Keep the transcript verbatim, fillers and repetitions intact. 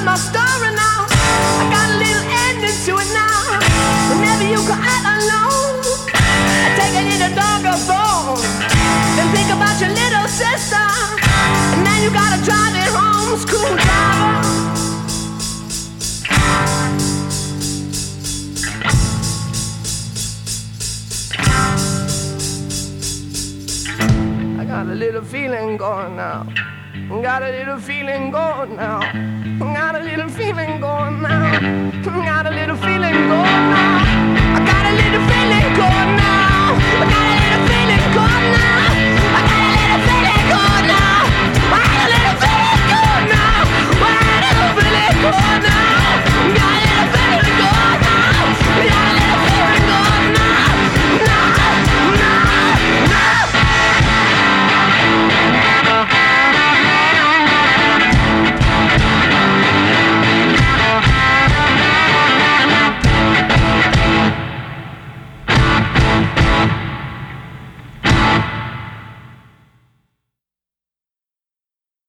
my story now. I got a little ending to it now. Whenever you go out alone, I take a little dogger bone. Then think about your little sister. And then you gotta drive it home, screwdriver. I got a little feeling going now. Got a little feeling going now. Got a little feeling going now. Got a little feeling going now.